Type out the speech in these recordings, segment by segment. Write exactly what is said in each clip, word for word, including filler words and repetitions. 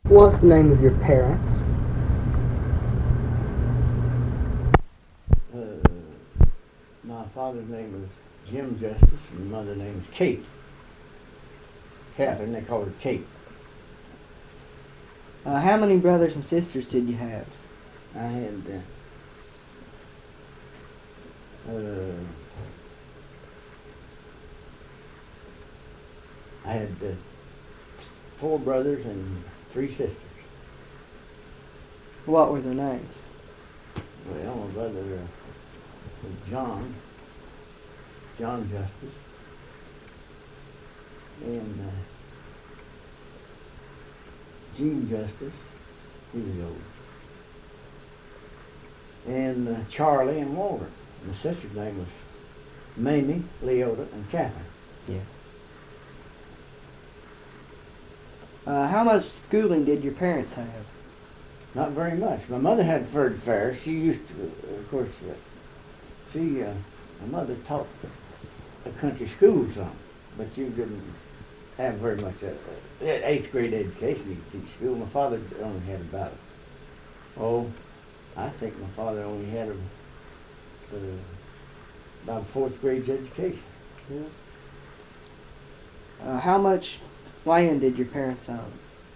What's the name of your parents? Uh, my father's name was Jim Justice, and my mother's name was Kate. Catherine, they called her Kate. Uh, how many brothers and sisters did you have? I had uh, uh, I had uh, four brothers and three sisters. What were their names? Well, my brother uh, was John, John Justice, and uh, Gene Justice, he was old, and uh, Charlie and Walter. My sister's name was Mamie, Leota, and Catherine. Yeah. Uh, how much schooling did your parents have? Not very much. My mother had third fair. She used to, of course, uh, she, uh, my mother taught a country school some, but you didn't have very much uh, uh, eighth grade education. You could teach school. My father only had about, oh, I think my father only had a, uh, about a fourth grade education. Yeah. Uh, how much land did your parents own?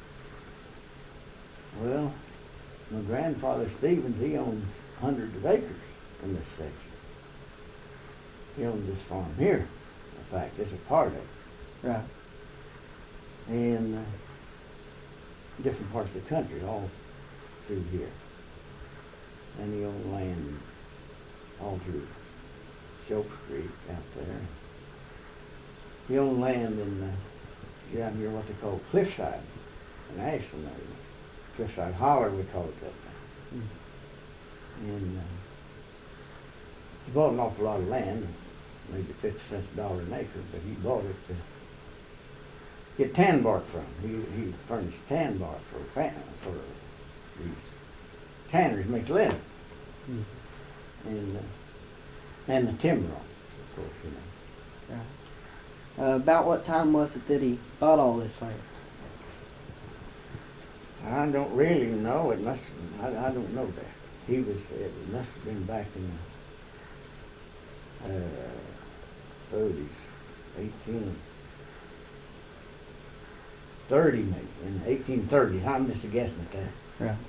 Well, my grandfather Stevens, he owned hundreds of acres in this section. He owned this farm here. In fact, this is a part of it. Right. And uh, different parts of the country, all through here. And he owned land all through Shope Creek out there. He owned land in uh, down here what they call Cliffside in Ashland area. Cliffside Holler, we call it that now. Mm. And uh, he bought an awful lot of land, maybe fifty cents a dollar an acre, but he bought it to get tan bark from. He he furnished tan bark for fa- for these tanners make leather, mm. and uh, and the timber, of course, you know. Right. Uh, about what time was it that he bought all this land? I don't really know. It must. I, I don't know that. He was. It must have been back in the uh, thirties, eighteen thirty maybe, in eighteen thirty. I'm just guessing at that. Right.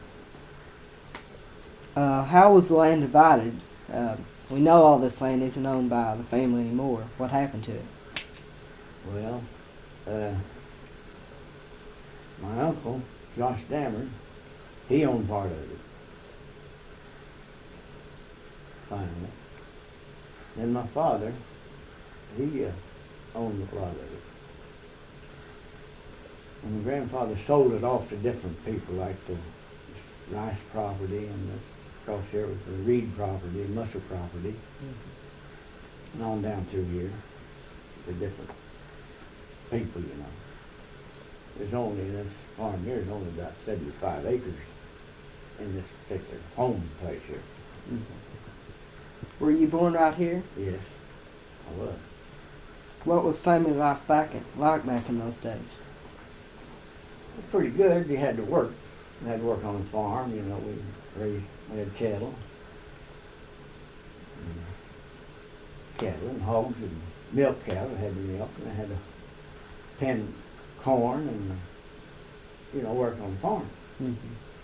Uh, how was the land divided? Uh, we know all this land isn't owned by the family anymore. What happened to it? Well, uh, my uncle, Josh Dameron, he owned part of it. Finally. Then my father, he uh, owned a lot of it. And my grandfather sold it off to different people, like the Rice property, and this, across here was the Reed property, Musser property, mm-hmm. and on down through here, the different people, you know. There's only, this farm here is only about seventy-five acres in this particular home place here. Mm-hmm. Were you born right here? Yes, I was. What was family life back in, like back in those days? It was pretty good. You had to work. You had to work on the farm, you know, we raised, we had cattle. And cattle and hogs and milk cattle, had the milk, and I had to tend corn and, you know, work on the farm. Mm-hmm.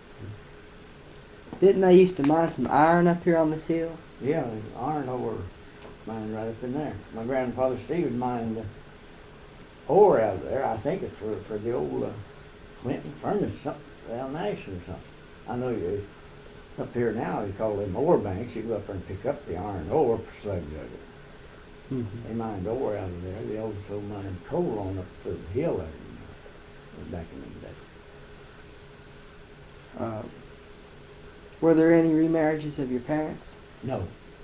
Didn't they used to mine some iron up here on this hill? Yeah, iron ore mined right up in there. My grandfather Steve mined uh, ore out of there. I think it's for, for the old uh, Clinton furnace, something, Al Nash or something. I know you up here now they call them ore banks. You go up there and pick up the iron ore for slugs of it. Mm-hmm. They mined ore out of there. They also mined coal on up to the hill there, you know, back in the day. Uh, were there any remarriages of your parents? No.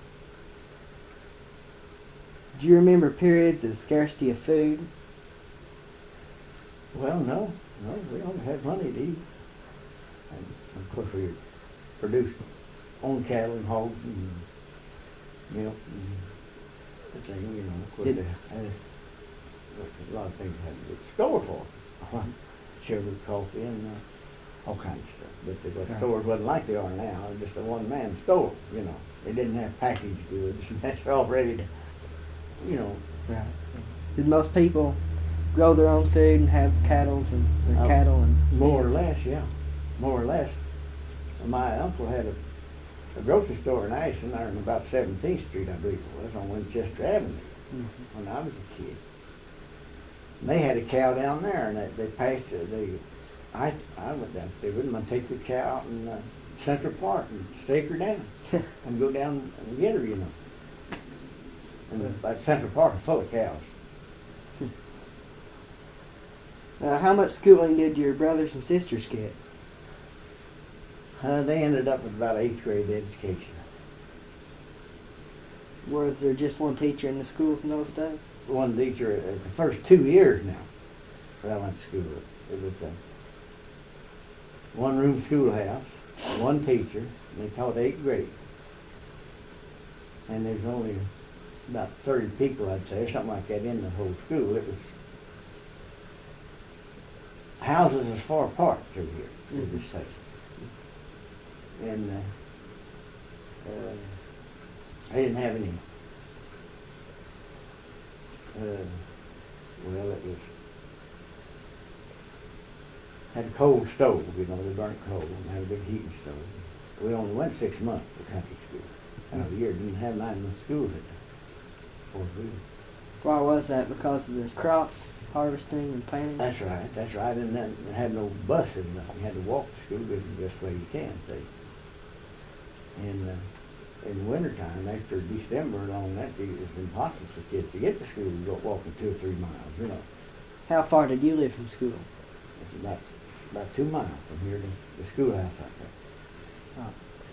Do you remember periods of scarcity of food? Well, no. No, we only had money to eat. And of course we produced own cattle and hogs and milk and the thing, you know. Of course, Did, they had a lot of things had to be stored for. sugar, coffee, and uh, all kinds of stuff. But the, the Right. stores wasn't like they are now. They're just a one-man store, you know. They didn't have packaged goods. That's all ready to, you know. Right. Did most people grow their own food and have cattle and or Uh, cattle and More or beef? less, yeah. More or less. My uncle had a, a grocery store in Ashland, there on about seventeenth Street, I believe it was, on Winchester Avenue, Mhm. when I was a kid. And they had a cow down there, and they, they passed it. They, I, I went downstairs with them. I'd take the cow out in uh, Central Park and stake her down and go down and get her, you know. And the, that Central Park is full of cows. Uh, how much schooling did your brothers and sisters get? Uh, they ended up with about eighth grade education. Was there just one teacher in the schools in those days? One teacher at the first two years now that I went to school. It was a one-room schoolhouse, one teacher, and they taught eighth grade. And there's only about thirty people, I'd say, something like that, in the whole school. It was houses as far apart through here, through this section. And uh, uh, I didn't have any, uh, well, it was, had a coal stove, you know, they burnt coal, and had a big heating stove. We only went six months to country school. Out of the year, didn't have nine months schools at the fourth grade. Why was that? Because of the crops, harvesting and planting? That's right, that's right, and then they had no buses, nothing. You had to walk to school, because it's the best way you can, see. And uh, in the wintertime, after December and all that, it was impossible for kids to get to school, go walking two or three miles, you know. How far did you live from school? It's about about two miles from here to the schoolhouse out there.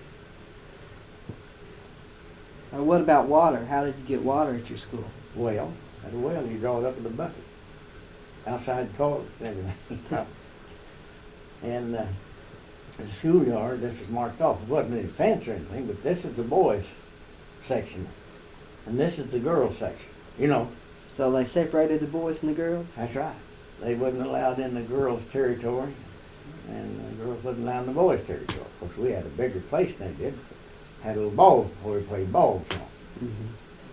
Oh. Uh, what about water? How did you get water at your school? Well, at a well, you draw it up in a bucket. Outside toilets and everything. And uh, the schoolyard, this is marked off. It wasn't any fence or anything, but this is the boys' section. And this is the girls' section. You know, So they separated the boys from the girls? that's right. They wasn't allowed in the girls' territory, and the girls wasn't allowed in the boys' territory. Of course, we had a bigger place than they did. Had a little ball where we played balls on. Mm-hmm.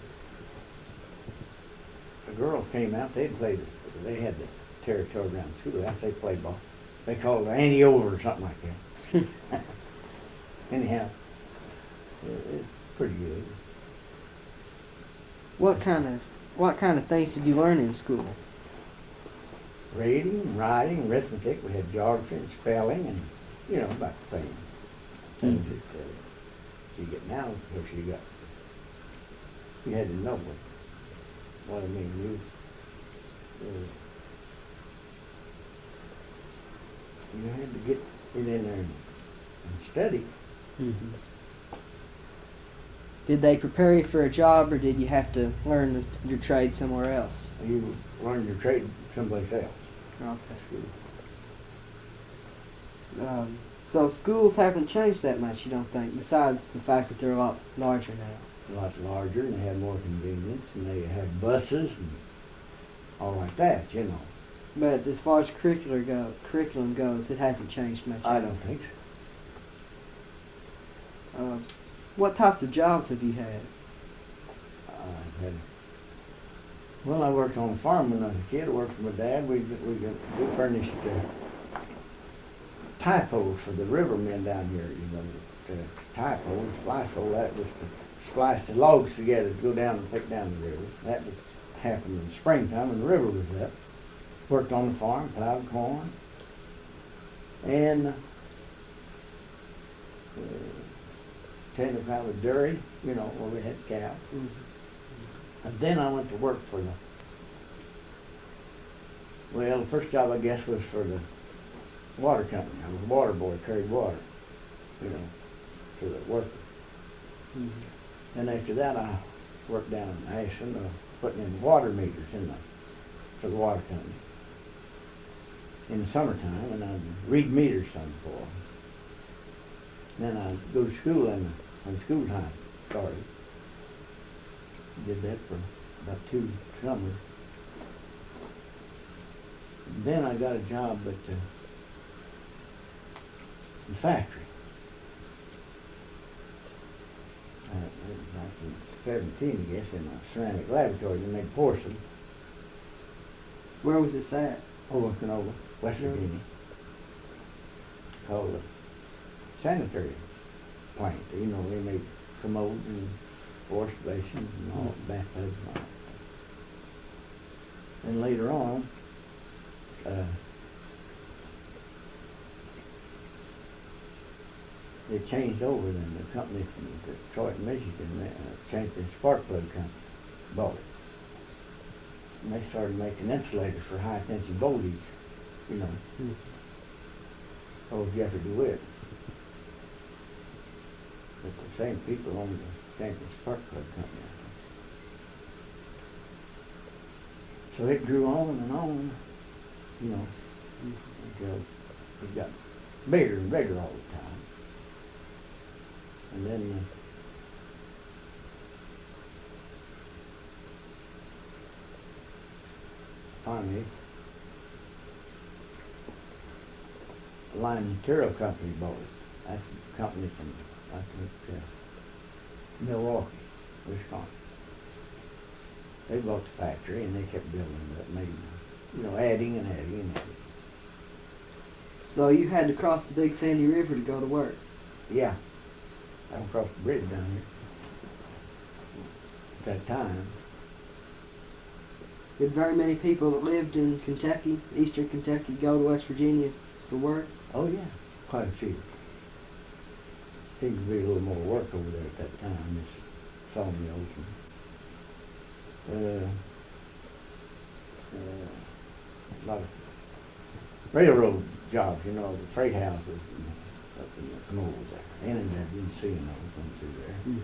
The girls came out, they'd play, the, they had the territory around the schoolhouse, they played ball. They called it Annie Over or something like that. Anyhow, it, it's pretty good. What kind of what kind of things did you learn in school? Reading, writing, arithmetic, we had geography and spelling, and, you know, about the same things Mhm. that uh, you get now. Of course, you got, you had to know what, what I mean, you, uh, you had to get it in there and, and study. Mm-hmm. Did they prepare you for a job, or did you have to learn the, your trade somewhere else? You learn your trade someplace else. Okay. Um, so schools haven't changed that much, you don't think, besides the fact that they're a lot larger now? A lot larger, and they have more convenience, and they have buses and all like that, you know. But as far as curricular go, curriculum goes, it hasn't changed much. I don't think so. Um, what types of jobs have you had? I had, well, I worked on a farm when I was a kid. I worked for my dad. We we, we furnished uh, tie poles for the rivermen down here. You know, the tie pole, splice pole. That was to splice the logs together to go down and pick down the river. That was happened in springtime when the river was up. Worked on the farm, plowed corn, and uh, tended kind of dairy, you know, where we had cows. Mm-hmm. And then I went to work for the, well, the first job I guess was for the water company. I was a water boy, carried water, you know, to the workers. Mm-hmm. And after that I worked down in Ashland, uh, putting in water meters in the, for the water company in the summertime, and I'd read meters some for them. Then I'd go to school and when school time started. Did that for about two summers. then I got a job at uh, the factory. Uh, it was nineteen seventeen, I guess, in a ceramic laboratory. They made porcelain. Where was this at? Over in Canova, West Yeah. Virginia. Called a sanitary plant. You know, they made commodes and wash basins and all, bathtubs and all that. And later on, uh, they changed over then. The company from Detroit, Michigan, uh, changed the spark plug company, bought it. And they started making insulators for high tension voltage, you know. Hmm. Oh, Jeffrey DeWitt. But the same people own the Champion Spark Plug company. So it grew on and on, you know, until it got bigger and bigger all the time. And then uh, finally, Line Material Company bought it. That's a company from, I think, uh, Milwaukee, Wisconsin. They bought the factory and they kept building it up, making, you know, adding and adding and adding. So you had to cross the Big Sandy River to go to work? Yeah, I crossed the bridge down here at that time. Did very many people that lived in Kentucky, eastern Kentucky, go to West Virginia for work? Oh yeah, quite a few. Seemed to be a little more work over there at that time, this sawmills and uh, uh, a lot of railroad jobs, you know, the freight houses and up in the Canova there. In and there, you can see them all come through there. Mm-hmm.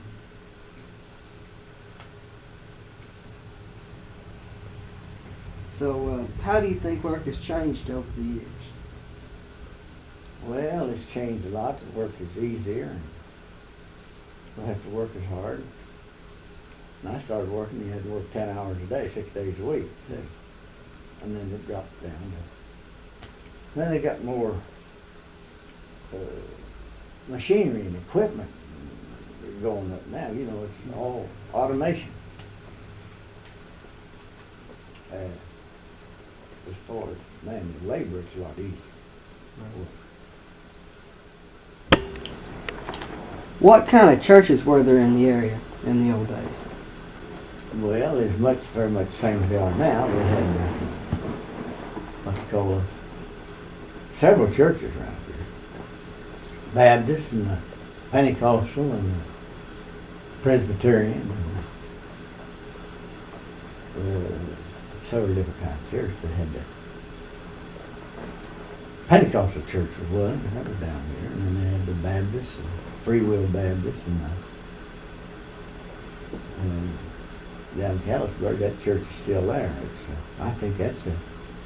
So, uh, how do you think work has changed over the years? Well, it's changed a lot. The work is easier and you don't have to work as hard. When I started working, you had to work ten hours a day, six days a week. See? And then it dropped down to, then they got more uh, machinery and equipment going up now. You know, it's all automation. Uh, as far as manual labor, it's a lot easier. What kind of churches were there in the area in the old days? Well, there's much, very much the same as they are now. They had uh, what's it called, uh, several churches around here. Baptist and uh, Pentecostal and uh, Presbyterian and uh, several different kinds of churches that had that. Pentecostal church was one, that was down here, and then they had the Baptist and Free Will Baptist and, uh, and down in Callisburg, that church is still there. It's, uh, I think that's a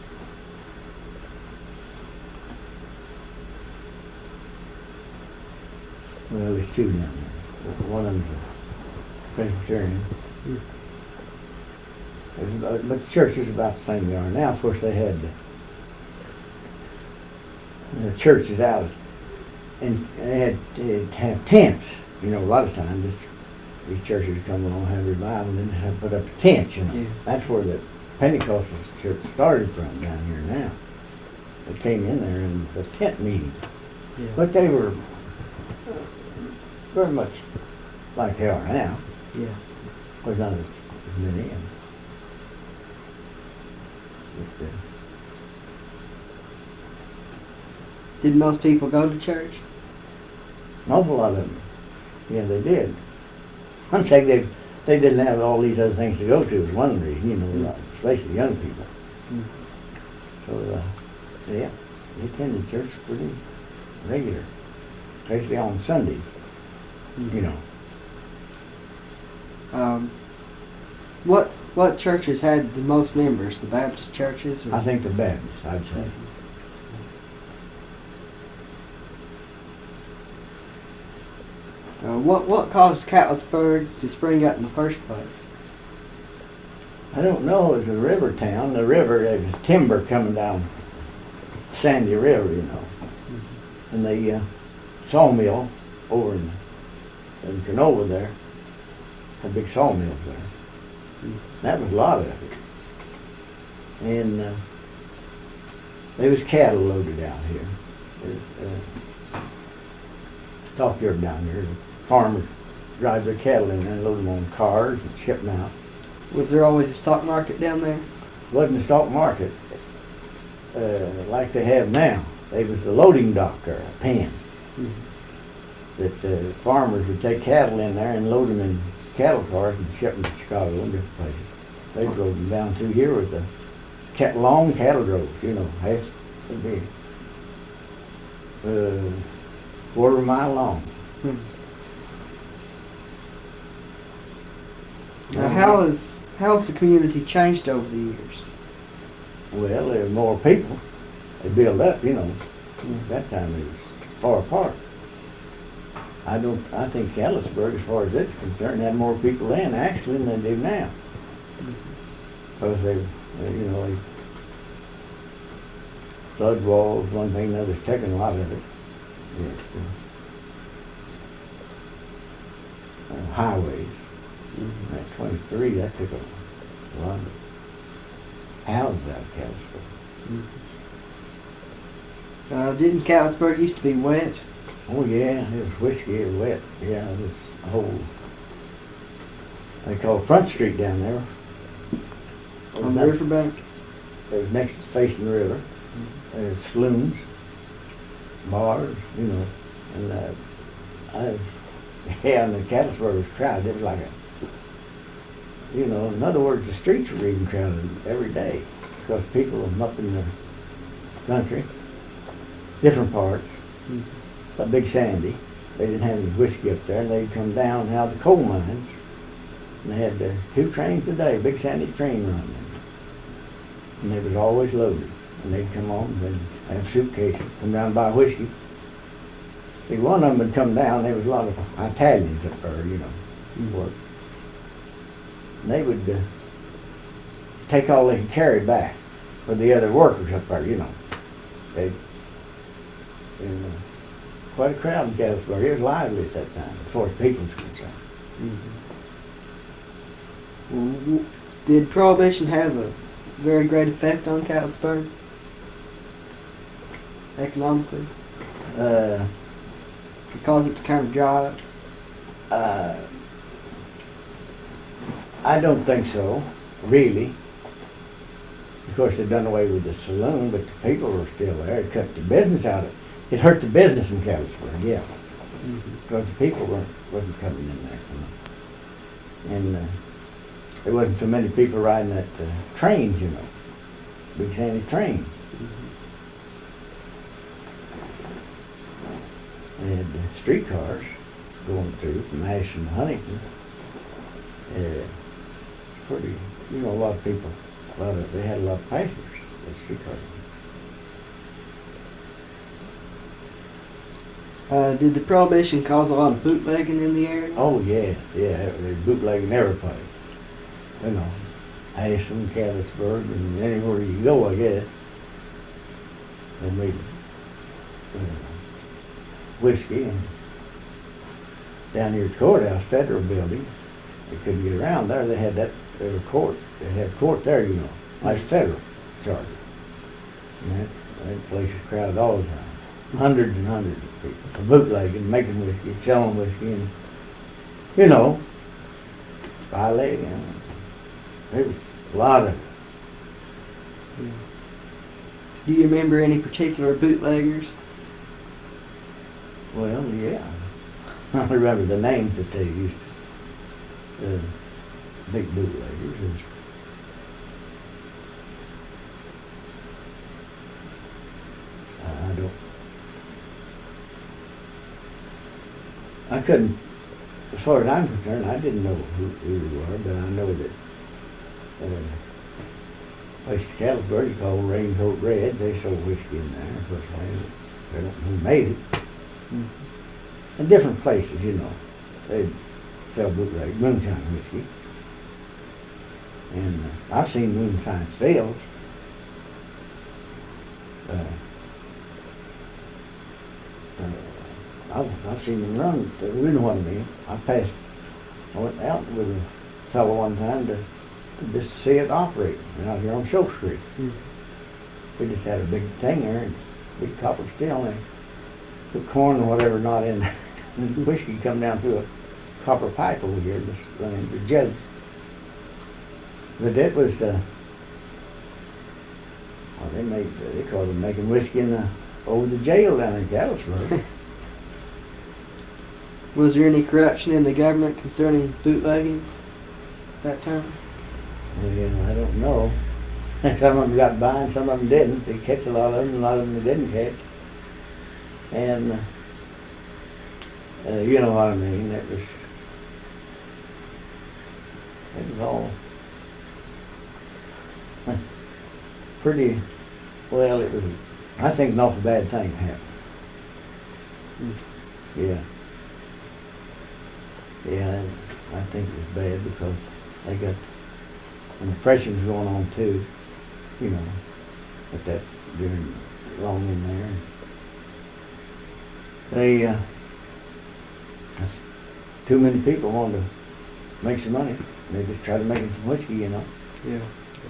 well, there's two down there. One of them's a Presbyterian. Mm. There's about, but the church is about the same they are now. Of course, they had the, the churches out, and they had to have tents. You know, a lot of times this, these churches come along, have revival, and then have put up a tent. You know, Yeah. That's where the Pentecostal church started from down here now. They came in there and it was a tent meeting, Yeah. but they were very much like they are now. Yeah. There's not as as many. And just, uh, Did most people go to church? an awful lot of them. Yeah, they did. I'm saying they they didn't have all these other things to go to is one reason, you know, uh, especially young people. Mm. So, uh, yeah, they attended church pretty regular, especially on Sundays, Mm. you know. Um, what what churches had the most members? The Baptist churches? Or? I think the Baptists, I'd say. Uh, what what caused Catlettsburg to spring up in the first place? I don't know, it was a river town. The river, there was timber coming down Sandy River, you know. Mm-hmm. And the uh, sawmill over in, in Canova there, had big sawmills there. Mm-hmm. That was a lot of it. And uh, there was cattle loaded out here. There's uh, stockyard down here. The farmers drive their cattle in there and load them on cars and ship them out. Was there always a stock market down there? It wasn't a stock market uh, like they have now. There was a loading dock or a pen. Mm-hmm. That uh, farmers would take cattle in there and load them in cattle cars and ship them to Chicago and different places. They drove them down through here with the cat, long cattle droves, you know, half a big, uh, quarter of a mile long. Hmm. Now, how has how has the community changed over the years? Well, there were more people. They built up, you know. At that time, it was far apart. I don't. I think Catlettsburg, as far as it's concerned, had more people then actually than they do now. Because they, they, you know, they flood walls, one thing, another's taken a lot of it. Yes, uh, uh, highways. Mm-hmm. At twenty-three, that took a lot of houses out of Catlettsburg. Mm-hmm. Uh, didn't Catlettsburg used to be wet? Oh yeah, it was whiskey, it was wet. Yeah, it was a whole, they call Front Street down there. On the riverbank? It was next to facing the river. Mm-hmm. There's saloons, bars, you know, and uh, I was, yeah, and the Catlettsburg was crowded. It was like a, you know, in other words, the streets were even crowded every day because people were up in the country, different parts. Mm-hmm. But Big Sandy, they didn't have any whiskey up there, and they'd come down out of the coal mines, and they had uh, two trains a day, Big Sandy train running, and they was always loaded, and they'd come on and have suitcases, come down and buy whiskey. See, one of them would come down, there was a lot of Italians up there, you know, who worked. And they would uh, take all they could carry back for the other workers up there, you know. They'd, and, uh, quite a crowd in Catlettsburg. It was lively at that time, as far as people was concerned. Mm-hmm. Well, did Prohibition have a very great effect on Catlettsburg? Economically? Uh, because it's kind of dry? Uh, I don't think so, really. Of course, they'd done away with the saloon, but the people were still there. It cut the business out of it. It hurt the business in Catlettsburg, yeah. Mm-hmm. Because the people weren't wasn't coming in there. You know. And uh, there wasn't so many people riding that uh, trains, you know. Big Sandy train. Mm-hmm. They had uh, streetcars going through from Ashland to Huntington. Uh, pretty, you know, a lot of people, a lot of, they had a lot of passengers, the streetcars. Uh, did the Prohibition cause a lot of bootlegging in the area? Oh yeah, yeah, there's bootlegging every place. You know, Ashland, Catlettsburg, and anywhere you go, I guess. They made uh, whiskey, and down here at the courthouse, Federal Building, they couldn't get around there. They had that, there was court. They had court there, you know. That's federal charges. And that, that place is crowded all the time. Hundreds and hundreds of people bootlegging, making whiskey, selling whiskey, and, you know, bootlegging. You know, there was a lot of it. Yeah. Do you remember any particular bootleggers? Well, yeah. I don't remember the names that they used. Uh, big bootleggers. I don't. I couldn't, as far as I'm concerned, I didn't know who, who they were, but I know that uh, place in Catlettsburg called Raincoat Red, they sold whiskey in there. Of course, I, I don't know who made it. Mm-hmm. And different places, you know, they'd sell bootleg moonshine whiskey. And uh, I've seen moonshine sales. Uh, uh, I've, I've seen them run. You know what I mean. I passed. I went out with a fellow one time to, to just see it operate out here on Show Street. Mm. We just had a big thing there and big copper steel and the corn or whatever not in there. And the whiskey come down through a copper pipe over here, just running the jug. But that was the, well, they made, they called it making whiskey in the, over the jail down in Galesburg. Was there any corruption in the government concerning bootlegging that time? Well, I don't know. Some of them got by and some of them didn't. They catch a lot of them, a lot of them they didn't catch. And, uh, uh, you know what I mean, that was, it was all pretty, well, it was, I think an awful bad thing happened. Mm. Yeah. Yeah, I think it was bad because they got, and depression was going on too, you know, at that, during, long in there. They, uh, too many people wanted to make some money. They just tried to make some whiskey, you know. Yeah.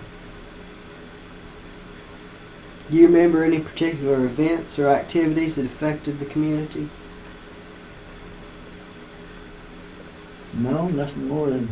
Do you remember any particular events or activities that affected the community? No, nothing more than,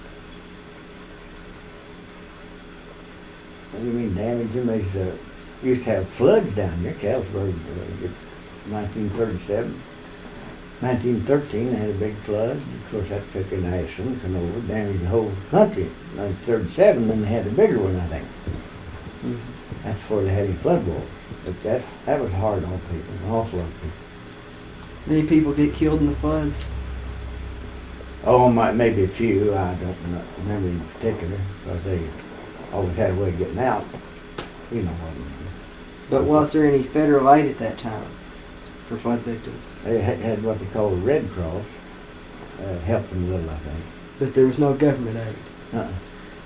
what do you mean damage? They uh, used to have floods down here, Galesburg, uh, nineteen thirty-seven. nineteen thirteen, they had a big flood. Of course, that took in Addison, come over, damaged the whole country. nineteen thirty-seven, then they had a bigger one, I think. Mm-hmm. That's before they had any flood waters. But that, that was hard on people, an awful lot of people. Many people get killed in the floods? Oh, my, maybe a few. I don't know, remember in particular, because they always had a way of getting out. You know what I mean. But was there any federal aid at that time for flood victims? They had, had what they call the Red Cross. Uh, helped them a little, I think. But there was no government aid? Uh-uh.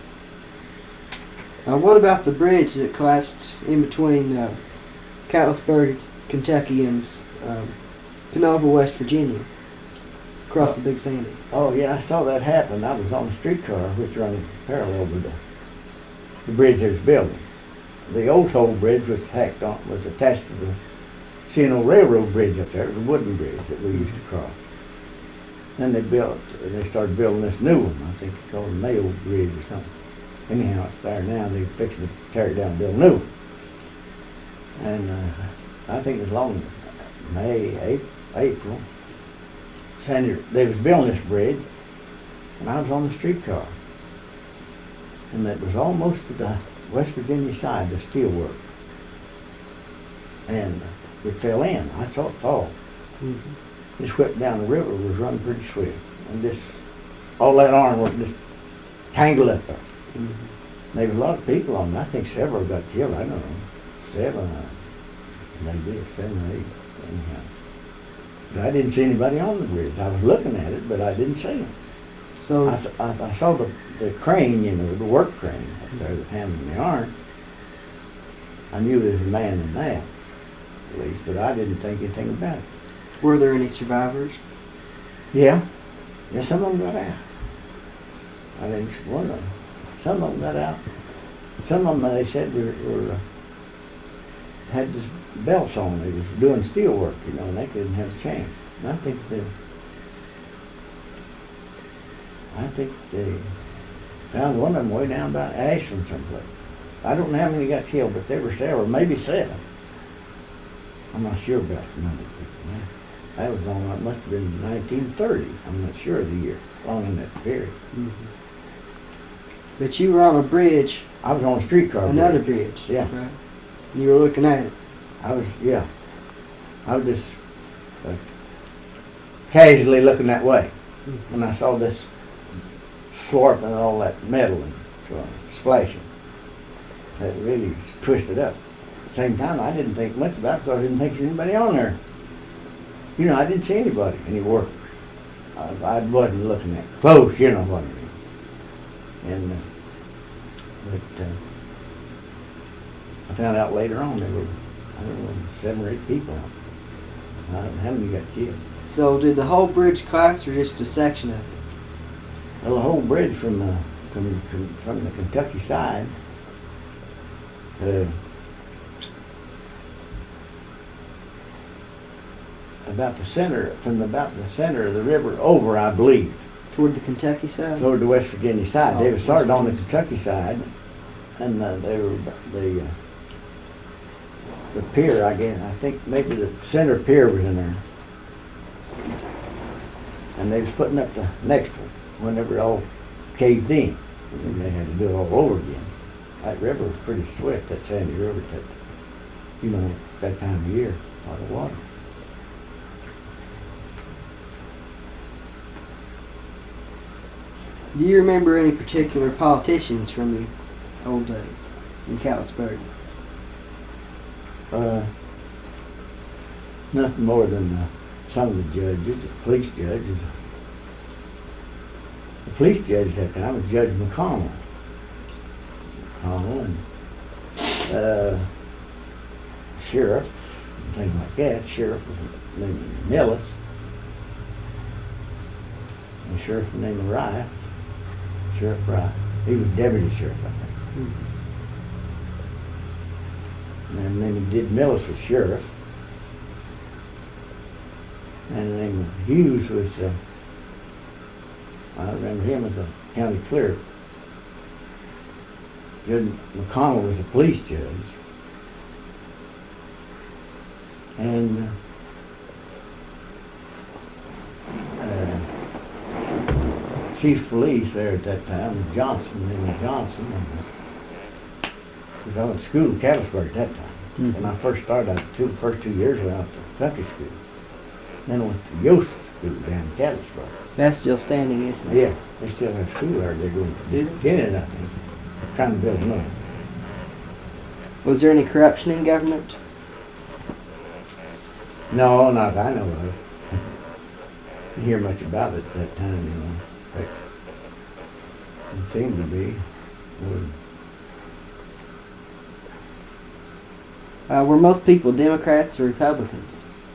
Now, what about the bridge that collapsed in between uh, Catlettsburg, Kentucky, and um, Canova, West Virginia, across oh. the Big Sandy? Oh, yeah, I saw that happen. I was on a streetcar which ran parallel with the, the bridge they was building. The old toll bridge was hacked on, was attached to the C and O Railroad bridge up there. It was a wooden bridge that we used to cross. Then they built, they started building this new one. I think it's called the Mayo Bridge or something. Anyhow, it's there now. They're fixing to tear it down and build a new one. And uh, I think it was long May, April. Sandy, they was building this bridge, and I was on the streetcar. And it was almost to the West Virginia side, the steel work. And uh, it fell in. I saw it fall. Mm-hmm. This whipped down the river was running pretty swift. And this, all that arm was just tangled up there. Mm-hmm. There was a lot of people on it. I think several got killed. I don't know. Seven, uh, maybe seven or eight. Anyhow. But I didn't see anybody on the bridge. I was looking at it, but I didn't see them. So I, I, I saw the, the crane, you know, the work crane up there that handled the iron. I knew there was a man in that, at least, but I didn't think anything about it. Were there any survivors? Yeah. Yeah, some of them got out. I think one of them. Some of them got out. Some of them, they said, were, were uh, had this belts on. They was doing steel work, you know, and they couldn't have a chance. And I think they, I think they found one of them way down by Ashland someplace. I don't know how many got killed, but there were several, maybe seven. I'm not sure about the number. That was on, it must have been nineteen thirty. I'm not sure of the year, long in that period. Mm-hmm. But you were on a bridge. I was on a streetcar Another bridge. bridge. Yeah. Right. And you were looking at it. I was, yeah. I was just uh, casually looking that way. Mm-hmm. When I saw this slurp and all that metal and uh, splashing. It really twisted up. At the same time, I didn't think much about it because I didn't think there was anybody on there. You know, I didn't see anybody, any workers. I, I wasn't looking at close, you know what I mean. And uh, But uh, I found out later on there were, I don't know, seven or eight people. I don't know how many got killed. So did the whole bridge collapse or just a section of it? Well, the whole bridge from the from from, from the Kentucky side, uh, about the center, from the, about the center of the river over, I believe, Toward the Kentucky side? toward the West Virginia side. Oh, They were started West on the Virginia. Kentucky side, and uh, they were the uh, the pier. I guess I think maybe the center pier was in there, and they was putting up the next one whenever it all caved in. And they had to do it all over again. That river was pretty swift. That Sandy River, that you know, that time of year, a lot of water. Do you remember any particular politicians from the old days in Catlettsburg? Uh, nothing more than uh, some of the judges, the police judges. The police judge at that time was Judge McConnell. McConnell and uh, sheriff, and things like that. Sheriff was named Millis. The sheriff was named Rife. Sheriff Rife. He was deputy sheriff, I think. Mm-hmm. And then he did Millis was sheriff. And then Hughes was, uh, I remember him as a county clerk. Judge McConnell was a police judge. And uh, chief of police there at that time was Johnson, named Johnson. And he was on school in Catlettsburg at that time. Mhm. When I first started, I two, first two years I went to country school. Then I went to Yost School down in Catlettsburg. That's still standing, isn't it? Yeah, they still have school there. They're going Do to they? get it, I think. Trying to build another. Was there any corruption in government? No, not that I know of. Didn't hear much about it at that time, you know. But it seemed to be. Uh, Uh, were most people Democrats or Republicans?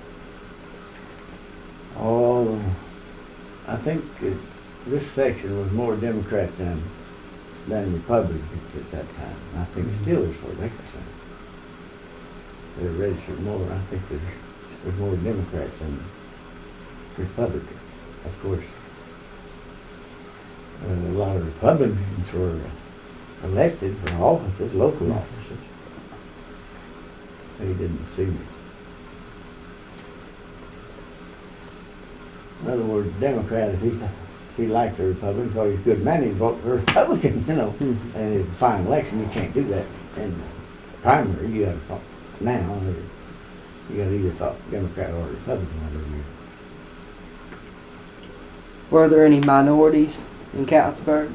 Oh, I think it, this section was more Democrats than, than Republicans at that time. I think it still is for that percent. They're registered more. I think there's, there's more Democrats than Republicans. Of course, uh, a lot of Republicans were elected for offices, local offices. They didn't see me. In other words, Democrat, if he, if he liked the Republicans, or he's good man, he'd vote for Republican, you know. Mhm. And it's a fine election, you can't do that. In the primary, you gotta vote now, or you gotta either vote Democrat or Republican every year. Were there any minorities in Catlettsburg?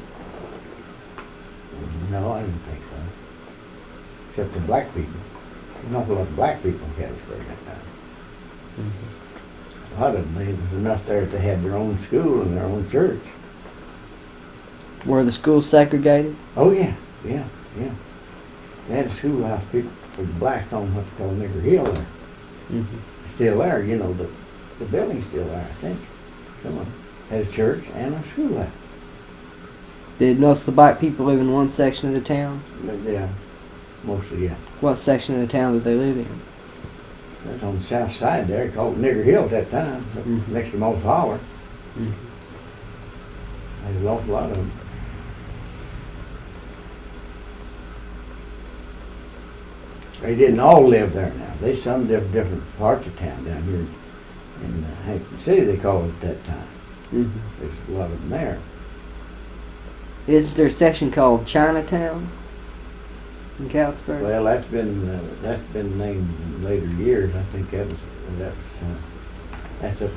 No, I didn't think so. Except the black people. There's an awful lot of black people in Catlettsburg at that time. Mm-hmm. A lot of them, there was enough there that they had their own school and their own church. Were the schools segregated? Oh, yeah, yeah, yeah. They had a schoolhouse people for the blacks on what's called Nigger Hill there. Mm-hmm. Still there, you know, the, the building's still there, I think. Some of them had a church and a schoolhouse. Did most of the black people live in one section of the town? But yeah, mostly, yeah. What section of the town did they live in? That's on the south side there, called Nigger Hill at that time, up Mhm. next to Moss Holler. Mm-hmm. There's an awful lot of them. They didn't all live there now. They some live different parts of town down here in uh, Hampton City, they called it at that time. Mm-hmm. There's a lot of them there. Isn't there a section called Chinatown in Catlettsburg? Well, that's been uh, that's been named in later years. I think that was that was uh, that's up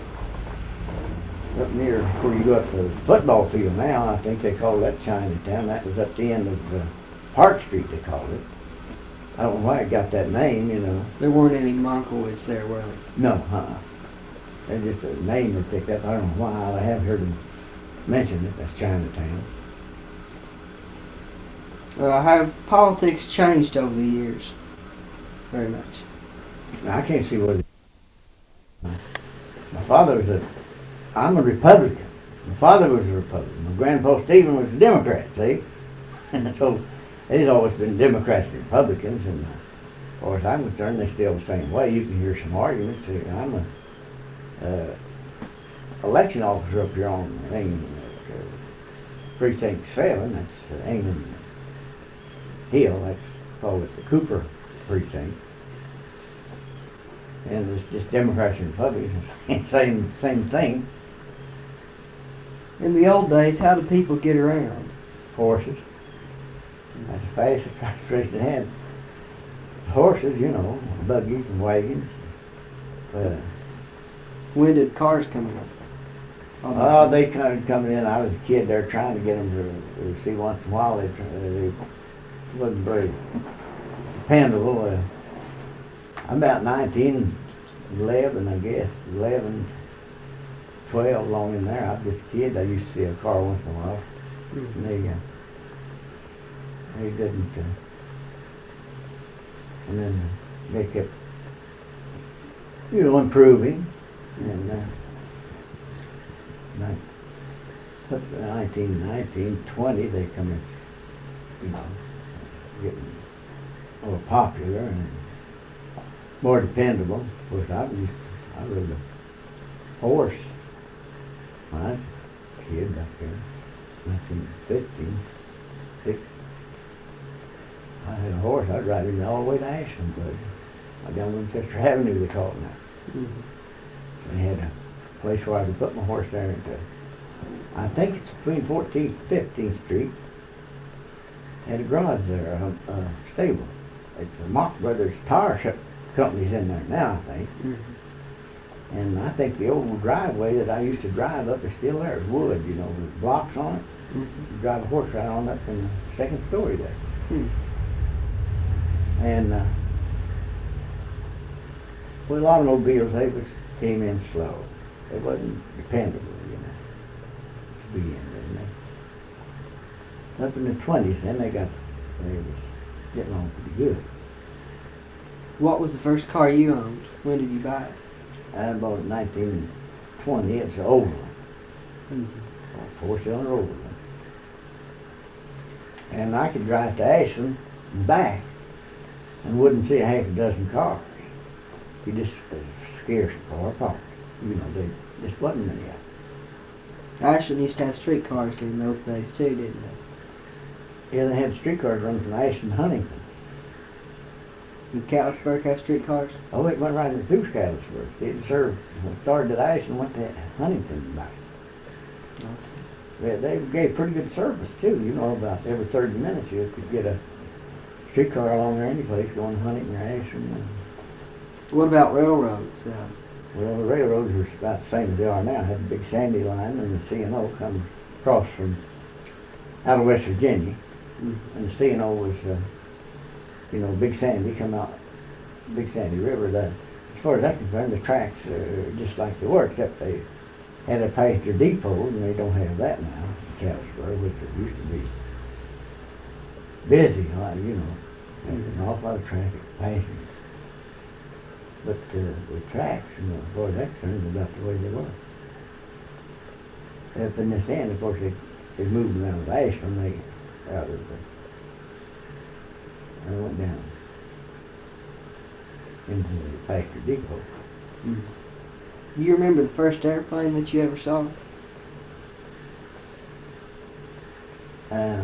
up near where you go up to the football field now. I think they call that Chinatown. That was up the end of uh, Park Street. They called it. I don't know why it got that name. You know. There weren't any Monkoids there, were there? No, uh-uh. That's just a name they picked up. I don't know why. I haven't heard them mention it. That's Chinatown. Uh, have politics changed over the years? Very much. I can't see what it is. My father was a, I'm a Republican. My father was a Republican. My grandpa Stephen was a Democrat, see? And so there's always been Democrats and Republicans, and as far as I'm concerned, they're still the same way. You can hear some arguments. See, I'm a uh, election officer up here on thing, uh, precinct seven. That's uh, England Hill. That's called it the Cooper precinct. And it's just Democrats and Republicans, same same thing. In the old days, how did people get around? Horses. That's the fastest transportation they had. Horses, you know, buggies and wagons. Uh, When did cars come up? oh, they started coming in. I was a kid there trying to get them to, to see once in a while. They, they wasn't very dependable. Uh, I'm about nineteen, eleven, I guess, eleven, twelve, along in there. I was just a kid. I used to see a car once in a while. Mm-hmm. And they, uh, they didn't, uh, and then they kept, you know, improving. And uh, nineteen, nineteen, twenty, they come in, you know, getting more popular and more dependable. Of course, I was, I rode a horse when I was a kid back there, nineteen fifteen, six. I had a horse. I'd ride him all the way to Ashland, but down Winchester Avenue, they call it now. Mm-hmm. They had a place where I could put my horse there. And, uh, I think it's between fourteenth and fifteenth Street. Had a garage there, a, a stable. It's the Mock Brothers Tire Shop Company's in there now, I think. Mm-hmm. And I think the old driveway that I used to drive up is still there. It's wood, you know, with blocks on it. Mm-hmm. You drive a horse right on up in the second story there. Mm-hmm. And uh, well, a lot of automobiles, they was came in slow. They wasn't dependable, you know, to begin with. And they, up in the twenties, then they got, they was getting on pretty good. What was the first car you owned? When did you buy it? I bought it in nineteen twenty. It's an old one. Mm-hmm. A four-cylinder old one. And I could drive to Ashland and back and wouldn't see a half a dozen cars. You just uh, scarce car parked. You know, they just wasn't many of them. Ashland used to have streetcars in those days too, didn't they? Yeah, they had streetcars running from Ashland to Huntington. Did Catlettsburg have streetcars? Oh, it went right through Catlettsburg. It served, started at Ashland and went to Huntington back. Yeah, they gave pretty good service too. You know, about every thirty minutes you could get a streetcar along there any place going to Huntington or Ashland. What about railroads? Uh, well, the railroads were about the same as they are now. Had the big Sandy line, and the C and O comes across from out of West Virginia. Mm-hmm. And the C and O was, uh, you know, Big Sandy come out, Big Sandy River. The, as far as I'm concerned, the tracks are just like they were, except they had a passenger depot, and they don't have that now in Catlettsburg, which it used to be busy, like, you know, mm-hmm. an awful lot of traffic, passengers. But uh, the tracks, you know, as far as that's concerned, about the way they were. Up in this end, of course, they, they moved around with Ashland, they out of the, I went down into the passenger depot. Mm-hmm. Do you remember the first airplane that you ever saw? Uh,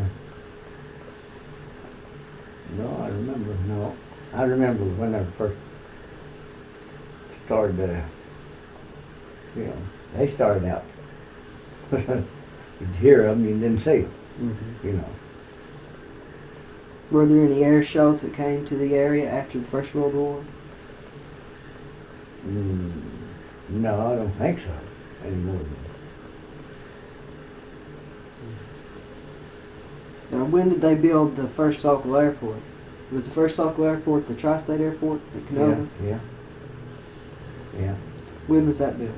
no, I remember, no. I remember when I first started, uh, you know, they started out. You'd hear them, you didn't see them, mm-hmm. you know. Were there any air shows that came to the area after the First World War? Mm, no, I don't think so anymore. Now, when did they build the first local airport? Was the first local airport the Tri-State Airport at Canova? Yeah, yeah. Yeah. When was that built?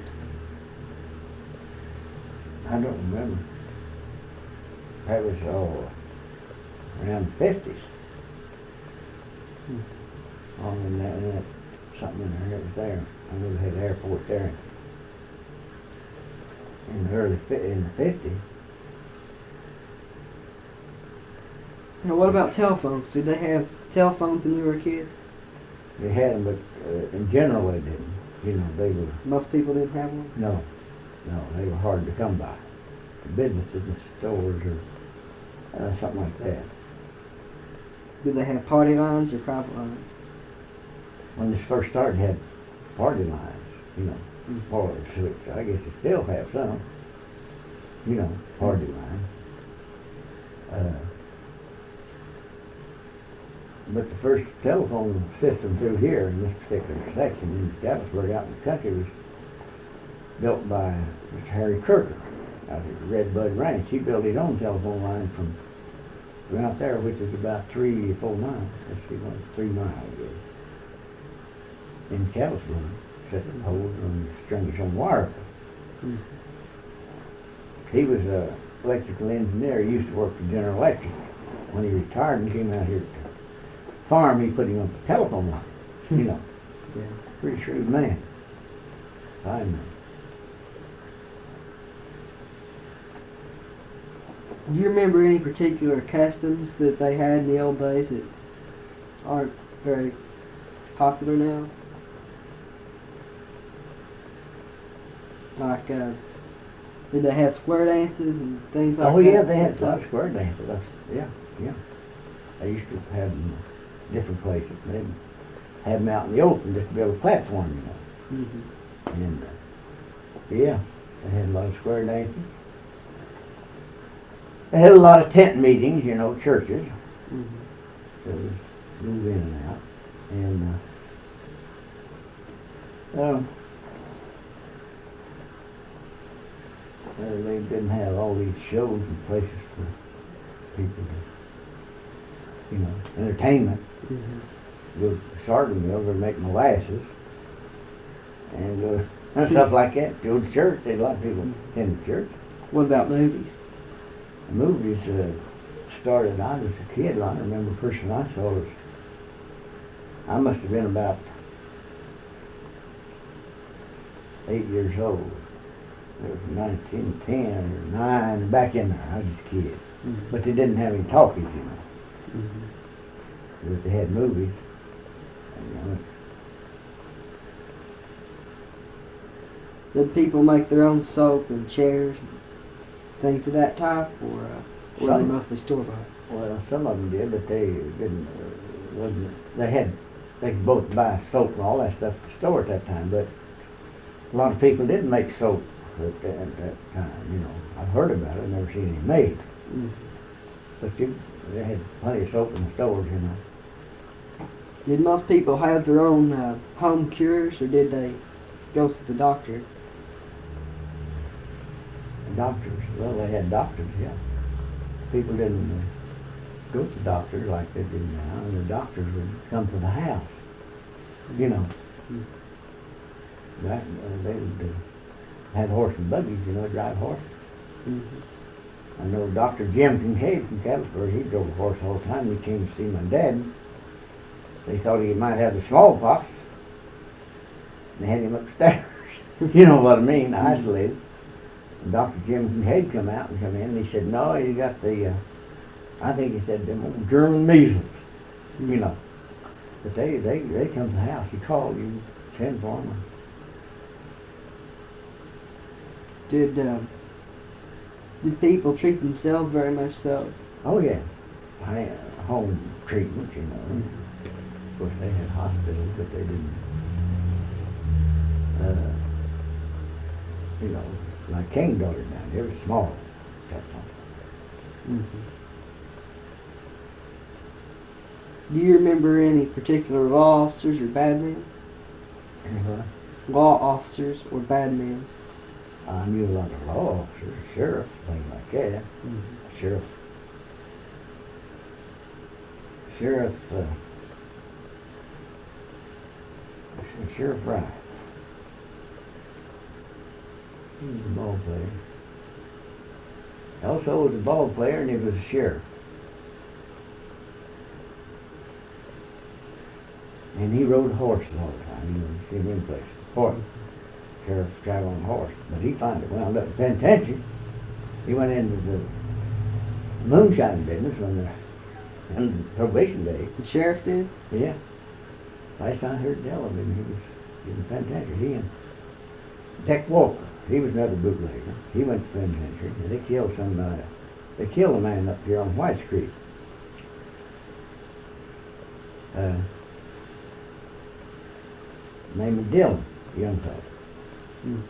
I don't remember. That was, oh, around the fifties. Hmm. On in that, in that, something in there, it was there. I knew they had an airport there. In the early, fi- in the fifties. Now, what about telephones? Did they have telephones when you were a kid? They had them, but uh, in general they didn't. You know, they were, Most people didn't have one? no, no, they were hard to come by. The businesses and stores or uh, something like that. Did they have party lines or private lines? When this first started, it had party lines, you know, Mm. or which I guess they still have some, you know, party lines. Uh, but the first telephone system through here in this particular section in Galesburg out in the country was built by Mister Harry Kirker out at Red Bud Ranch. He built his own telephone line from from out there, which is about three, four miles. Let's see, what, three miles, I guess. In Galesburg, set the poles and strung his own wire. Mm. He was an electrical engineer. He used to work for General Electric. When he retired and came out here to farm, he put him on the telephone line. You know, Yeah. pretty shrewd man. Fine man. Do you remember any particular customs that they had in the old days that aren't very popular now? Like, uh, did they have square dances and things like Oh that? yeah, they had a lot of square dances. That's, yeah, yeah. They used to have them in different places. They'd have them out in the open just to build a platform, you know. Mm-hmm. And uh, yeah, they had a lot of square dances. They had a lot of tent meetings, you know, churches. Mm-hmm. So we move in and out. And uh, um, uh, they didn't have all these shows and places for people to, you know, entertainment. Mm-hmm. Go to Sardine Mill, they'd make molasses. And uh, and stuff like that. Go to church. A lot of people attend church. What about movies? The movies uh, started, I was a kid. I remember the first one I saw was, I must have been about eight years old. It was nineteen ten or nine, back in there. I was just a kid. Mm-hmm. But they didn't have any talkies, you know. Mm-hmm. But they had movies. And, uh, Did people make their own soap and chairs and things of that type, or uh, were they Some. mostly store bought? well, some of them did, but they didn't. Uh, wasn't. They had. They could both buy soap and all that stuff at the store at that time. But a lot of people didn't make soap at that, at that time. You know, I've heard about it. I've never seen any made. Mm-hmm. But you, they had plenty of soap in the stores. You know. Did most people have their own uh, home cures, or did they go to the doctor? The doctors. Well, they had doctors. Yeah. People didn't uh, go to doctors like they do now. And the doctors would come to the house. You know. Mm-hmm. That, uh, they would uh, had horse and buggies, you know, drive horse. Mm-hmm. I know Doctor Jim Kincaid from Galesburg, he drove a horse all the time. He came to see my dad. They thought he might have the smallpox. And they had him upstairs. You know what I mean, isolated. And Doctor Jim Kincaid come out and come in and he said, no, you got the, uh, I think he said, them old German measles, Mm-hmm. you know. But they, they, they come to the house. He called you, send for them. Did uh, did people treat themselves very much so? Oh yeah, I uh, home treatment, you know. Of course, they had hospitals, but they didn't. Uh, you know, like King daughter down there was small. That's all. Mm-hmm. Do you remember any particular law officers or bad men? Anyway, Law officers or bad men? I knew a lot of law officers, sheriffs, things like that. Mm-hmm. Sheriff, sheriff, uh, let's see, Sheriff Wright. He was a ball player. Also was a ball player and he was a sheriff. And he rode horses all the time. You know, you see him in places. Horse. Sheriff travel on a horse. But he finally wound up in penitentiary. He went into the moonshine business when the, in the probation days. The sheriff did? Yeah. Last time I heard tell of him, he was in the penitentiary. He and Dick Walker, he was another bootlegger. He went to penitentiary, and they killed somebody. They killed a man up here on White Creek. Uh, name of Dillon, young fellow. Mm.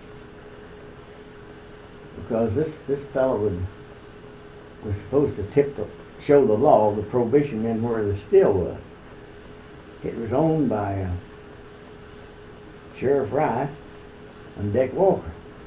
Because this, this fellow would, was supposed to tip the, show the law, the prohibition men where the still was. It was owned by uh, Sheriff Rice and Dick Walker.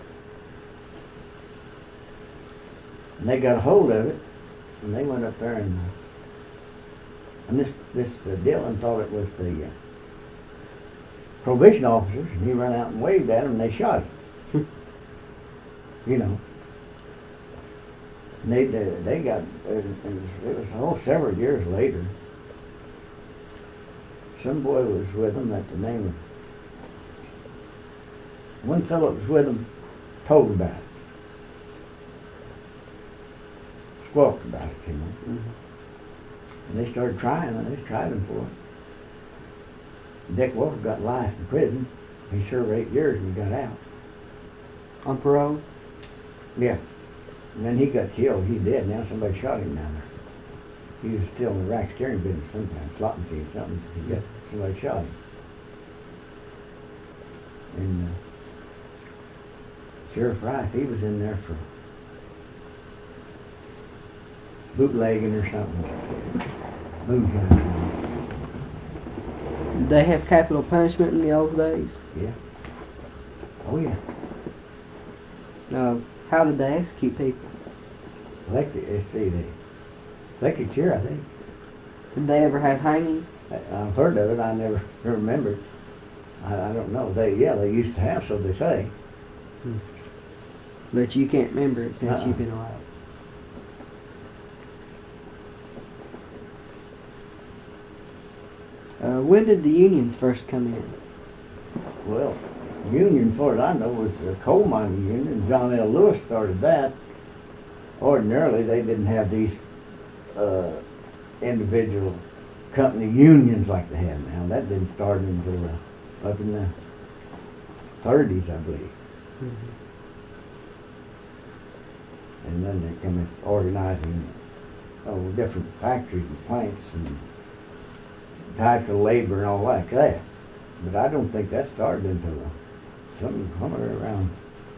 And they got a hold of it, and they went up there and, uh, and this, this uh, Dillon thought it was the uh, probation officers, and he ran out and waved at them, and they shot him. You know. And they, they, they got, it was, it was oh, several years later. Some boy was with them at the name of, one fellow that was with them told about it. Squawked about it, you know. Mm-hmm. And they started trying, and they tried him for it. Dick Walker got life in prison. He served eight years and he got out. On parole? Yeah. And then he got killed. He's dead now. Somebody shot him down there. He was still in the racketeering business sometimes, slot machine, something. He got, somebody shot him. And uh, Sheriff Rice, he was in there for bootlegging or something. Moonshine. Did they have capital punishment in the old days? Yeah. Oh, yeah. No. How did they execute people? Electric, let's see, they, electric chair, I think. Did they ever have hanging? I, I've heard of it, I never remember. I, I don't know. They, yeah, they used to have, so they say. Hmm. But you can't remember it since Uh-uh. you've been alive. Uh, when did the unions first come in? Well, union, as far as I know, was the coal mining union. John L. Lewis started that. Ordinarily, they didn't have these uh, individual company unions like they have now. That didn't start until uh, up in the thirties, I believe. Mm-hmm. And then they come in organizing oh, different factories and plants and types of labor and all like that. But I don't think that started until uh, something somewhere around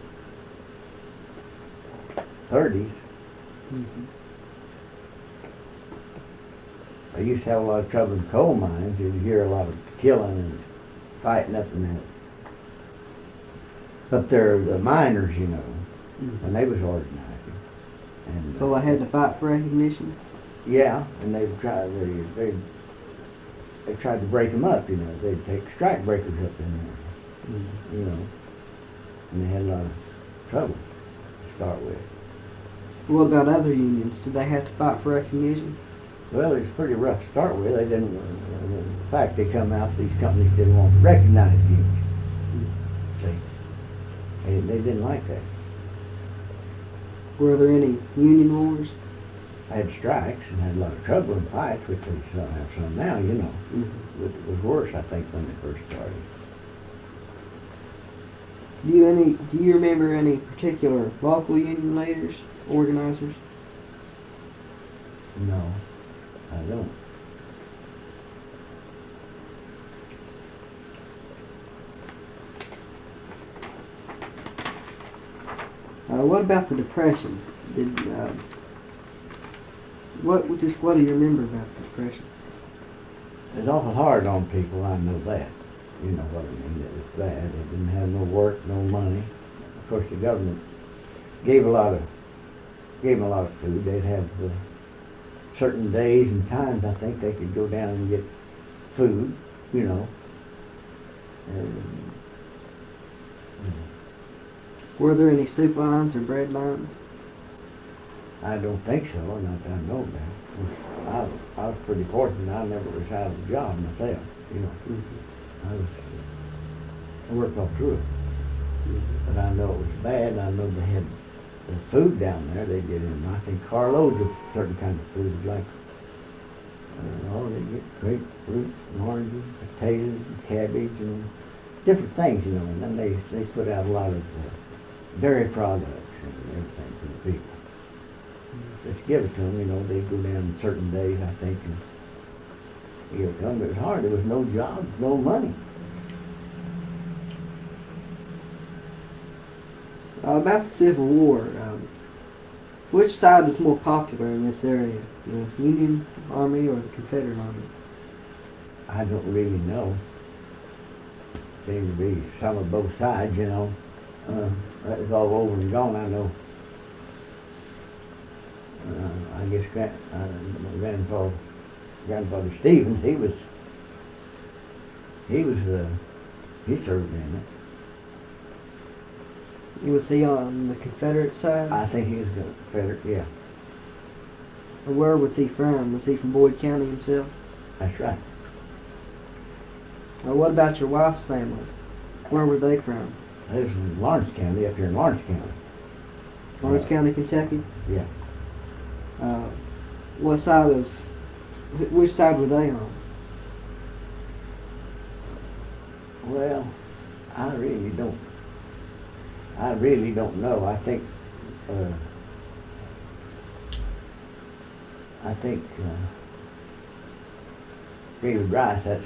thirties. Mm-hmm. I used to have a lot of trouble in coal mines. You'd hear a lot of killing and fighting up in that. Up there, the miners, you know, Mm-hmm. and they was organizing. And, So uh, they had to fight for recognition? Yeah, and they tried. They they they tried to break them up. You know, they'd take strike breakers up in there. Mm-hmm. You know, and they had a lot of trouble to start with. What about other unions? Did they have to fight for recognition? Well, it was pretty rough to start with. They didn't. Uh, in fact, they come out. These companies didn't want to recognize unions. See, they, they didn't like that. Were there any union wars? I had strikes and had a lot of trouble and fights, which they still have some now. You know, Mm-hmm. it was worse, I think, when they first started. Do you any? Do you remember any particular local union leaders, organizers? No, I don't. Uh, what about the Depression? Did uh, what? Just what do you remember about the Depression? It was awful hard on people, I know that. You know what I mean, it was bad. They didn't have no work, no money. Of course, the government gave a lot of, gave them a lot of food. They'd have uh, certain days and times, I think, they could go down and get food, you know. And, Were there any soup lines or bread lines? I don't think so, not that I know about. I, I was pretty fortunate. I never was out of a job myself. you know. Mm-hmm. I was, I worked all through it. Mm-hmm. But I know it was bad, and I know they had the food down there. They get in, I think, carloads of certain kinds of food, like, uh, oh, they get grapefruit and oranges, potatoes and cabbage and different things, you know. And then they, they put out a lot of uh, dairy products and everything for the people. Mm-hmm. Just give it to them, you know. They go down certain days, I think, and give it to them. It was hard. There was no jobs, no money. Uh, about the Civil War, um, which side was more popular in this area, the Union Army or the Confederate Army? I don't really know. Seemed to be some of both sides, you know. Uh, that was all over and gone, I know. Uh, I guess grand, uh, my grandfather, grandfather Stevens, he was, he was, uh, he served in it. Was he on the Confederate side? I think he was the Confederate, yeah. Or where was he from? Was he from Boyd County himself? That's right. Or what about your wife's family? Where were they from? They was in Lawrence County, up here in Lawrence County. Lawrence uh, County, Kentucky? Yeah. Uh, what side of, which side were they on? Well, I really don't, I really don't know. I think, uh, I think, uh, David Rice, that's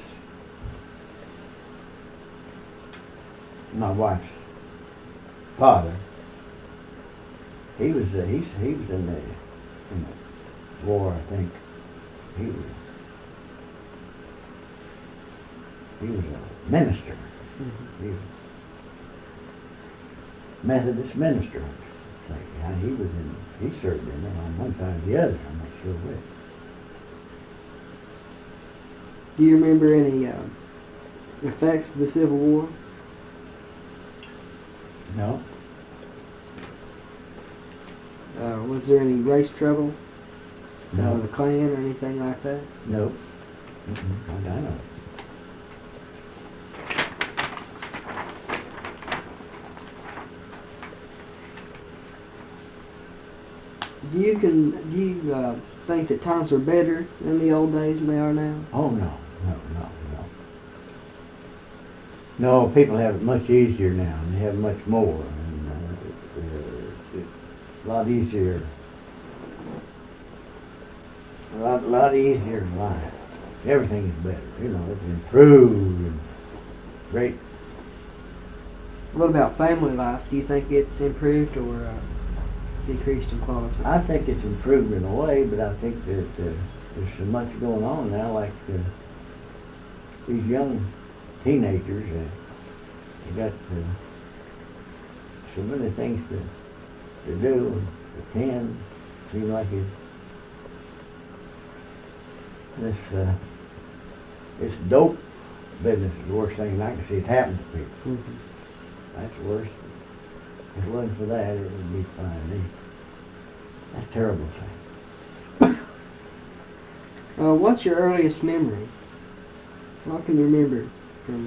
my wife's father. He was, uh, he's, he was in the, in the war, I think. He was, he was a minister. Mm-hmm. He was a Methodist minister. Like, yeah, he was in, he served in it on one side or the other. I'm not sure which. Do you remember any uh, effects of the Civil War? No. Uh, was there any race trouble? No. Uh, the Klan or anything like that? No. Mm-mm. I know. Do you can do you uh, think that times are better in the old days than they are now? Oh no, no, no, no. No, people have it much easier now, and they have much more, and uh, uh, it's a lot easier. A lot, lot easier life. Everything is better. You know, it's improved and great. What about family life? Do you think it's improved or uh, decreased in quality? I think it's improved in a way, but I think that uh, there's so much going on now, like uh, these young teenagers, uh, they got uh, so many things to, to do and attend. Seems like it, this, uh, this dope business is the worst thing I can see it happen to people. Mm-hmm. That's worse. If it wasn't for that, it would be fine. That's a terrible thing. Uh, what's your earliest memory? What can you remember from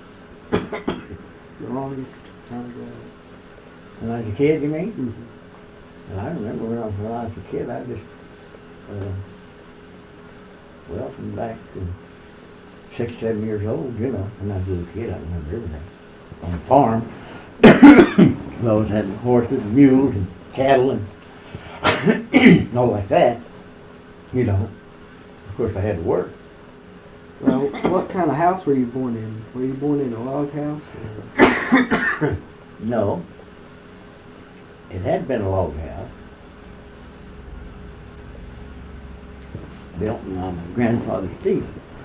the longest time ago? When I was a kid, you mean? Mm-hmm. And I remember when I was, when I was a kid, I just, uh, well, from back to six, seven years old, you know, when I was a little kid, I remember everything. On the farm, we always had horses and mules and cattle and all like that, you know. Of course, I had to work. Well, what kind of house were you born in? Were you born in a log house? Or? No. It had been a log house. Built by my grandfather Steve.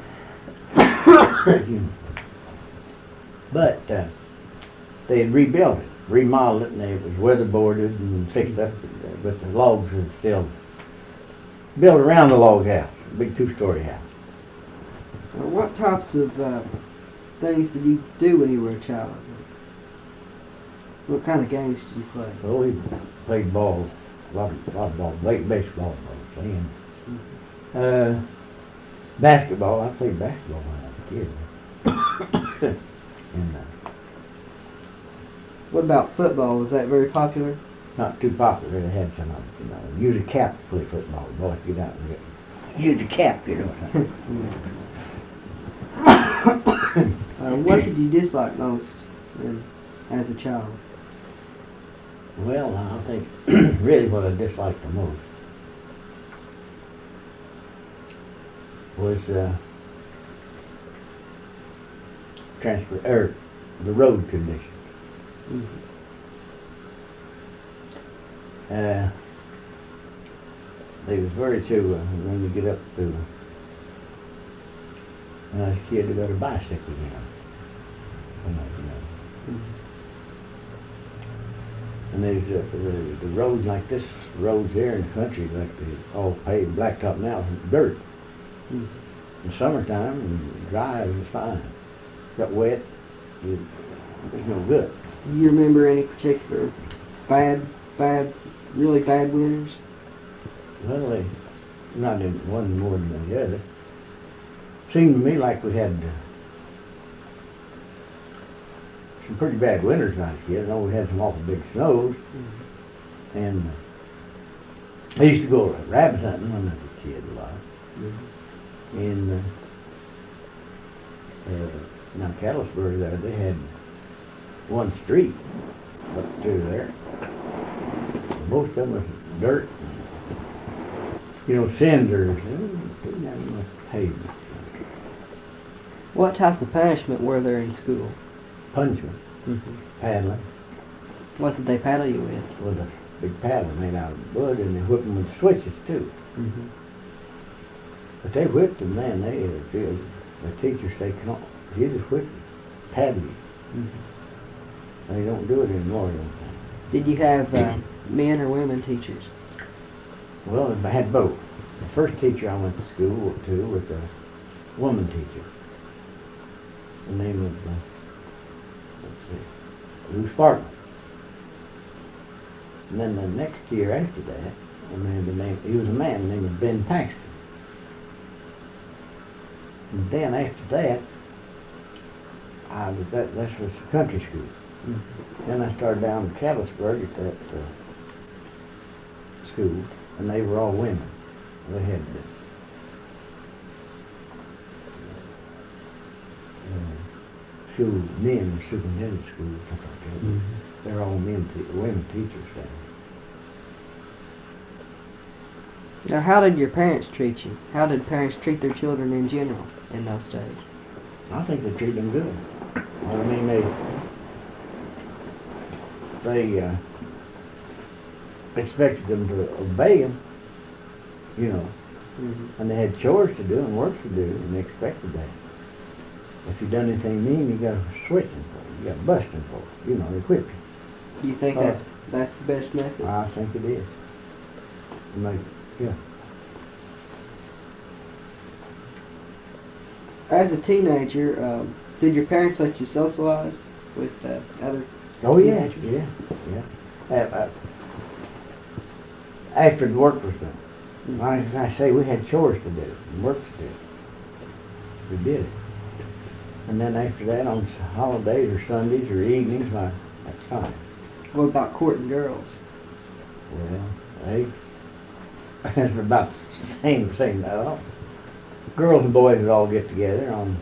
But uh, they had rebuilt it, remodeled it, and it was weatherboarded and fixed up, but the logs were still built around the log house, a big two-story house. Uh, what types of uh, things did you do when you were a child? What kind of games did you play? Well, we played ball, a lot of, lot of ball, played baseball mostly, and uh, basketball. I played basketball when I was a kid. and uh, What about football? Was that very popular? not too popular. They had some of it, you know. Use a cap to play football. The boys get out and get, use a cap, you know. uh, what did you dislike most in, as a child? Well, I think really what I disliked the most was uh, transfer er, the road conditions. Mm-hmm. Uh, they was very too uh, when you get up to when I was a kid, they got a bicycle, you know. When I, you know. Mm-hmm. And there's uh, the, the roads like this, roads here in the country, like they all paved blacktop now, dirt. Mm-hmm. In summertime, and dry, it was fine. Got wet, it was no good. Do you remember any particular bad, bad, really bad winters? Well, they, not in one more than the other. Seemed to me like we had uh, some pretty bad winters when I was a kid. I know we had some awful big snows. Mm-hmm. And uh, I used to go rabbit hunting when I was a kid a lot. Mm-hmm. And uh, uh, now Cattlesburg there, they had one street up through there. Most of them was dirt, you know, cinders. They didn't have much pavement. What types of punishment were there in school? Punishment, Mm-hmm. paddling, What did they paddle you with? with a big paddle made out of wood, and they whipped them with switches too. Mm-hmm. But they whipped them then. They, the, the teachers say, "Come on, you just whip them, paddle you." Mm-hmm. They don't do it anymore. Don't they? Did you have uh, men or women teachers? Well, I had both. The first teacher I went to school to was a woman teacher. The name of, uh, let's see, Lou Spartan. And then the next year after that, a man, the name, he was a man named was Ben Paxton. And then after that, I was that, that was country school. Mm-hmm. Then I started down in Cattlesburg at that uh, school, and they were all women. They had the, uh, school, men were superintendent schools, something like that. Mm-hmm. They're all men, te- women teachers there. Now, how did your parents treat you? How did parents treat their children in general in those days? I think they treat them good. I mean, they they uh, expected them to obey them, you know, Mm-hmm. and they had chores to do and work to do, and they expected that. If you done anything mean, you got to switch them for it. You got to bust them for it. You know, they whip you. Do you think Uh, that's that's the best method? I think it is. And they, yeah. As a teenager, um, did your parents let you socialize with uh, other Oh yeah, teenagers? yeah, yeah. Uh, uh, after the work was done. Mhm. Like I say, we had chores to do and work to do. We did it. And then after that, on holidays or Sundays or evenings, why, that's fine. What about courting girls? Well, they, that's about the same thing now. Girls and boys would all get together on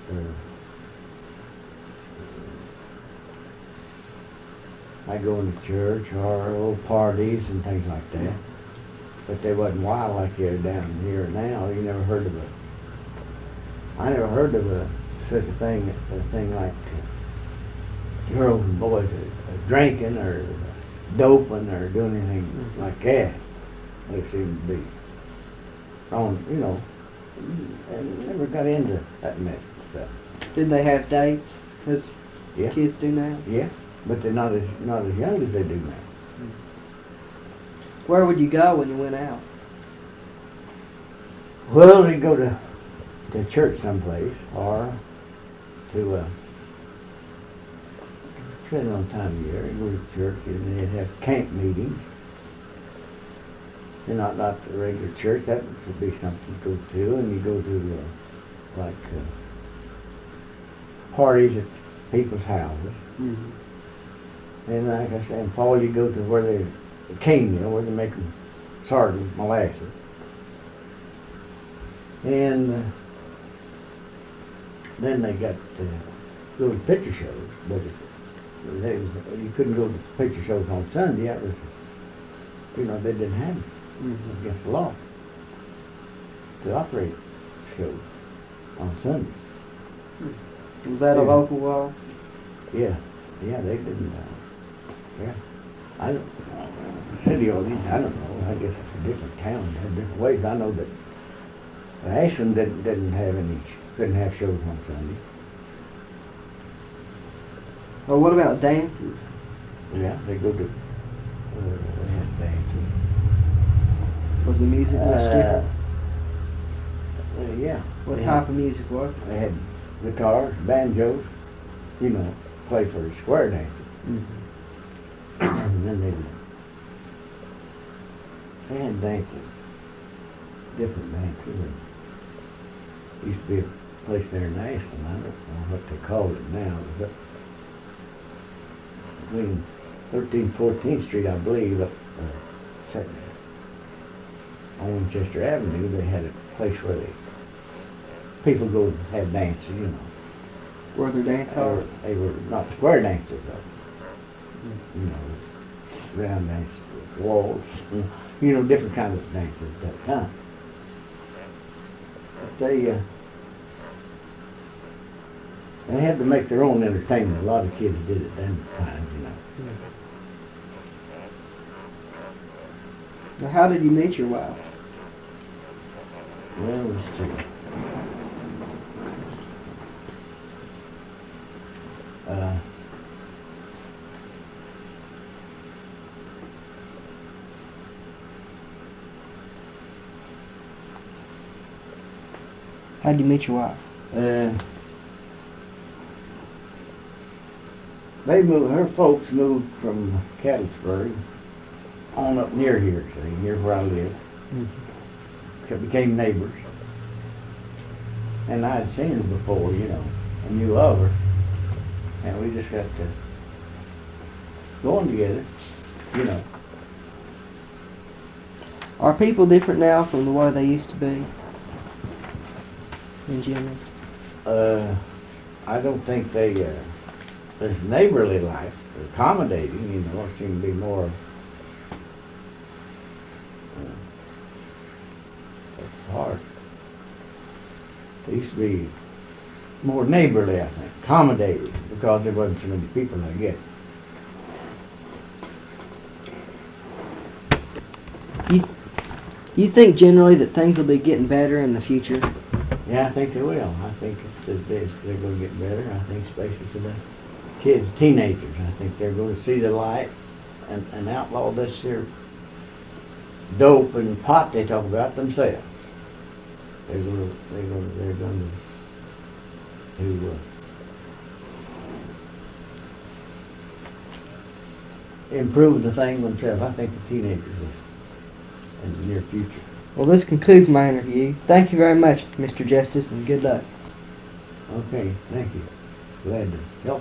uh, I go into church or little parties and things like that. But they wasn't wild like they're down here now. You never heard of a, I never heard of a such a thing, a thing like uh, girls and boys uh, uh, drinking or doping or doing anything Mm-hmm. like that. They seem to be on, you know, and never got into that mess and stuff. Did they have dates, as Yeah, kids do now? yeah, but they're not as not as young as they do now. Where would you go when you went out? Well, they go to to church someplace or to uh, depending on the time of year, you go to church and they'd have camp meetings. They're not not the regular church. That would be something to go to, and you go to uh, like uh, parties at people's houses. Mm-hmm. And like I said, in fall you go to where they, the cane mill, where they make sardine molasses. And uh, then they got to go to picture shows, but it, they was, you couldn't go to picture shows on Sunday. That was, you know, they didn't have it. Mm-hmm. Against the law to operate shows on Sunday. Was that a Yeah. local law? Yeah, yeah, they didn't. Uh, yeah, I don't. Uh, city or these, I don't know. I guess it's a different town. They have different ways. I know that Ashland didn't didn't have any, couldn't have shows on Sunday. Well, what about dances? Yeah, they go to. Uh, they had dances. Was the music much Uh, different? Uh, yeah. What they type had, of music was it? They had guitars, banjos. You know, play for the square dances. Mm-hmm. And then they they had dances, different dances. And used to be a place there in Ashland. I don't know what they call it now. But between thirteenth, fourteenth Street, I believe, up uh, on Winchester Avenue, they had a place where they people go and have dances. You know, Were there dance they were, halls? they were not square dances though. You know, round dances, waltz, you know, different kinds of dances at that time. But they, uh, they had to make their own entertainment. A lot of kids did it then times, you know. Now, how did you meet your wife? Well, let's see. Uh, How did you meet your wife? Uh, they moved, her folks moved from Catlettsburg on up near here, see, near where I live. Mm-hmm. Became neighbors. And I had seen her before, you know, I knew of her. And we just got to going together, you know. Are people different now from the way they used to be? In general? Uh, I don't think they, uh, there's neighborly life, accommodating, you know, seem to be more, uh, it's hard. They used to be more neighborly, I think, accommodating, because there wasn't so many people, I guess. You, you think generally that things will be getting better in the future? Yeah, I think they will. I think it's, it's, they're going to get better. I think especially for the kids, teenagers. I think they're going to see the light and, and outlaw this here dope and pot they talk about themselves. They're going to, they're going to, they're going to, to uh, improve the thing themselves. I think the teenagers will in the near future. Well, this concludes my interview. Thank you very much, Mister Justice, and good luck. Okay, thank you. Glad to help.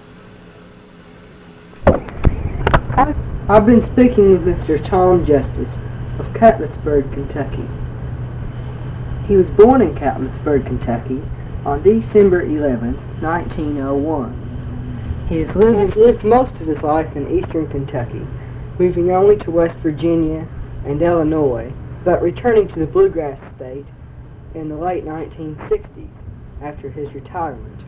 I've been speaking with Mister Tom Justice of Catlettsburg, Kentucky. He was born in Catlettsburg, Kentucky on December eleventh, nineteen oh one. He has lived, he's lived most of his life in eastern Kentucky, moving only to West Virginia and Illinois, but returning to the Bluegrass State in the late nineteen sixties after his retirement.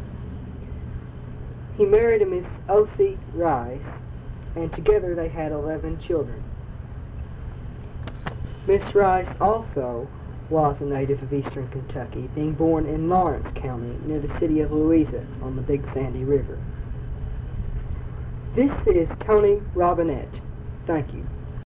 He married a Miss O C Rice, and together they had eleven children. Miss Rice also was a native of eastern Kentucky, being born in Lawrence County near the city of Louisa on the Big Sandy River. This is Tony Robinette. Thank you.